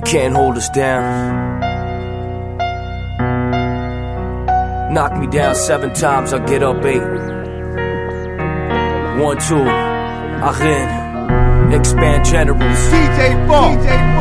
can't hold us down. Knock me down 7 times, I'll get up 8. 1, 2, Arin, expand generals. DJ Funk.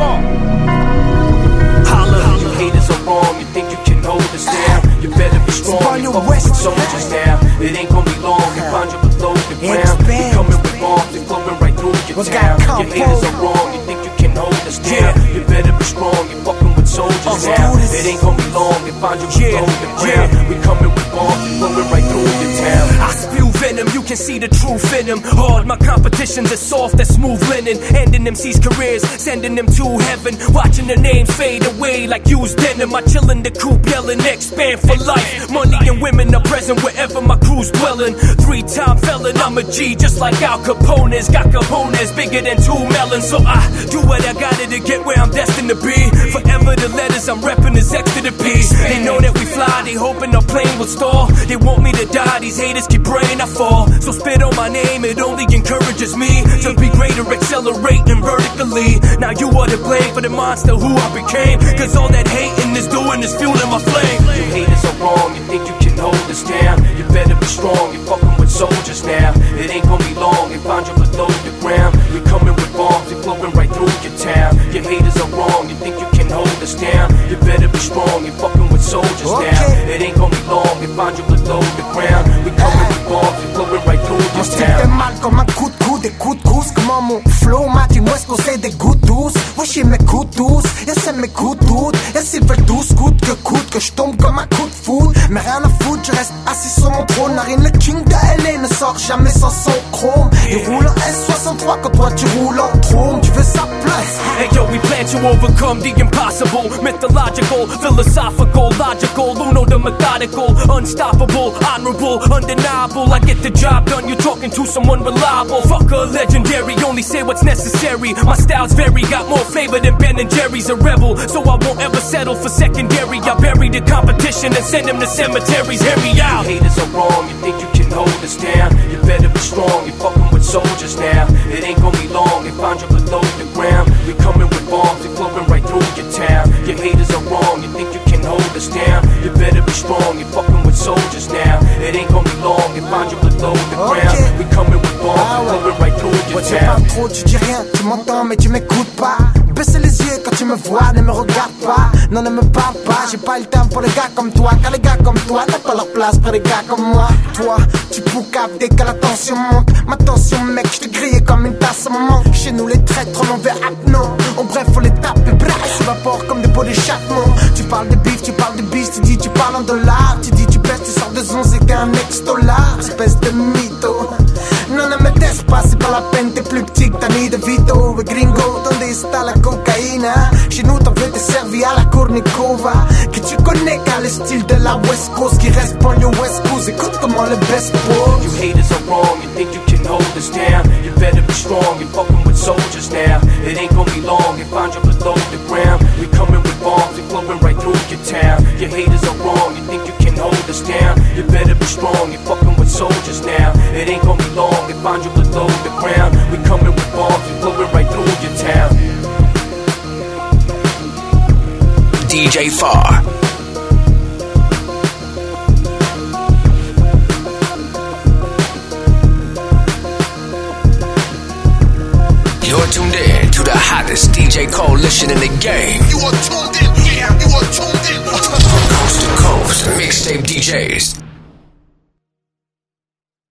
Holla, you haters are wrong, you think you can hold us down. You better be strong, you fuck with soldiers now. It ain't gonna be long, you find you below the ground. We coming with bombs, they flowing right through your town. Your haters are wrong, you think you can hold us down. You better be strong, you fucking with soldiers now. It ain't gonna be long, they find you below the ground. We coming with bombs, they flowing right through your town. I spew venom, you can see the truth in them. Hard, my competition's as soft as smooth linen. Ending MC's careers, sending them to heaven. Watching their names fade away like used denim. I chill in the coupe yelling, expand for life. Money and women are present wherever my crew's dwelling. 3-time felon, I'm a G just like Al Capone's. Got cojones bigger than 2 melons. So I do what I gotta to get where I'm destined to be. Forever the letters I'm repping is X to the P. They know that we fly, they hoping our plane will stall. They want me to die, these haters keep praying I fall. So spit on my name, it only encourages me to be greater, accelerating vertically. Now you are to blame for the monster who I became, cause all that hating is doing is fueling my flame. You haters are wrong, you think you can hold us down. You better be strong, you're fucking with soldiers now. It ain't gonna be long, they find you below the ground. We coming with bombs, they flowing right through your town. Your haters are wrong, you think you can hold us down. You better be strong, you're fucking with soldiers now. It ain't gonna be long, they find you below the ground. We coming with bombs, they flowing right through your town. Fait mal comme un coup de coude, des coups de cousse. Comment mon flow m'a dit, moi est-ce qu'on sait des gouttes douces. Wesh j'ai mes coups douces, y'a c'est mes coups doudes. Y'a s'ils veulent tous coûte que je tombe comme un coup de foudre. Mais rien à foutre, je reste assis sur mon trône. Narine le king de LA ne sort jamais sans son chrome. Il roule en S63 quand toi tu roules en trône. Tu veux sa place. Hey yo, we plan to overcome the impossible. Mythological, philosophical, logical. Uno the methodical, unstoppable, honorable, undeniable. I get the job done, you're talking to someone reliable. Fuck a legendary, only say what's necessary. My styles vary, got more flavor than Ben and Jerry's. A rebel, so I won't ever settle for secondary. I bury the competition and send them to cemeteries. Hear me out. You haters are wrong, you think you can hold us down. You better be strong, you're fucking with soldiers now. It ain't gonna be long, they find you below the ground. We coming with bombs, they flowing right through your town. Your haters are wrong, you think you can hold us down. You better be strong, you're fucking with soldiers now. It ain't gonna be long, they find you below the ground. We coming with bombs, they flowing right through your town. Tu parles trop, tu dis rien, tu m'entends mais tu m'écoutes pas. Baisse les yeux quand tu me vois, ne me regarde pas. Non, ne me parle pas, j'ai pas le temps pour les gars comme toi. Car les gars comme toi n'ont pas leur place près des gars comme moi. Toi, tu poucaves dès que la tension monte. Ma tension mec, je te grille comme une tasse à maman. Chez nous les traîtres, on verra non. En bref, faut les taper, bref, s'évapore comme des pots d'échappement. Tu parles de bif, tu parles de bis, tu dis tu parles en dollars. Tu dis tu pèses, tu sors de zone, c'est qu'un ex-dollar. Espèce de mytho. Non, ne me teste pas, c'est pas la peine, t'es plus petit que Danny DeVito. Et gringo, donde está la cocaïna? Chez nous, t'en veux t'es servi à la Kournikova. Que tu connais qu'à le style de la West Coast. Qui reste pognon West Coast, écoute comment le best pose. You haters are wrong, you think you can hold us down. You better be strong, you're fucking with soldiers now. It ain't gonna be long, they find you below the ground. We coming with bombs, they flowing right through your town. Your haters are wrong, you think you can hold us down. You better be strong, you're fucking with soldiers now. It ain't gonna be long, they find you below the ground. We coming with bombs, they flowing right through your town. DJ Far. You're tuned in to the hottest DJ coalition in the game. You are tuned in, yeah, you are tuned in. Coast to coast, mixtape DJs.